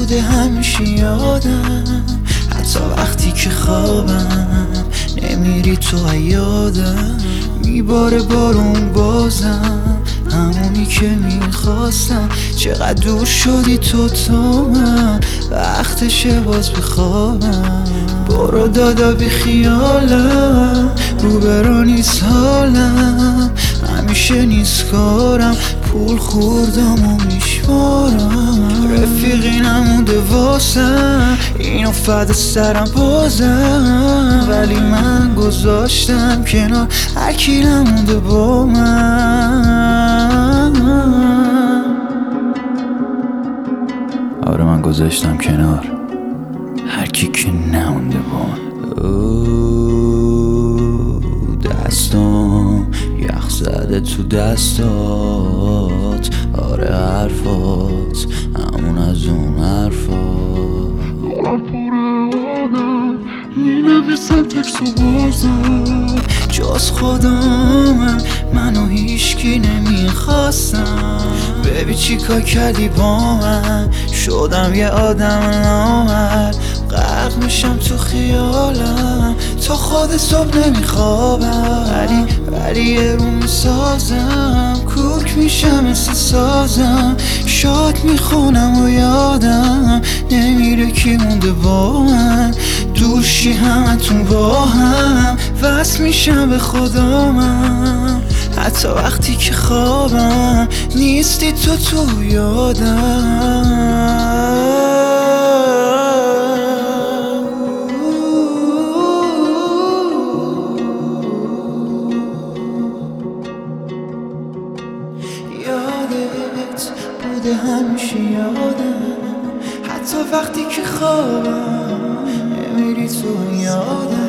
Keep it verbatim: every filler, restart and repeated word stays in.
بوده همیشه یادم، حتی وقتی که خوابم نمیری تو یادم. میباره بارون بازم همونی که میخواستم، چقدر دور شدی تو تا من، وقتشه باز بخوابم. برو دادا بی خیالم، رو برا نیست حالم، همیشه نیست کارم، پول خوردم و میشمارم. رفیقی نمونده واسم، اینو فدا سرم بازم، ولی من گذاشتم کنار، هرکی نمونده با من. آره من گذاشتم کنار، هرکی که نمونده با من. دستام یخ زده تو دستات، آره حرفات همون از اون حرفات. می نویسم تکس و بازم، جز خودم منو هیشکی نمیخواستم. ببین چی کار کردی با من، شدم یه آدم نامرد، غرق میشم تو خیالم، تا خود صبح نمیخوابم. ولی ولی یه رو میسازم، کوک میشم مثل سازم، شاد میخونم و یادم نمیره کی مونده با من. دوشی همتون با هم، وصل میشم به خدا من، حتی وقتی که خوابم نیستی تو تو یادم. یادت بوده همیشه یادم، حتی وقتی که خوابم نمیری تو یادم.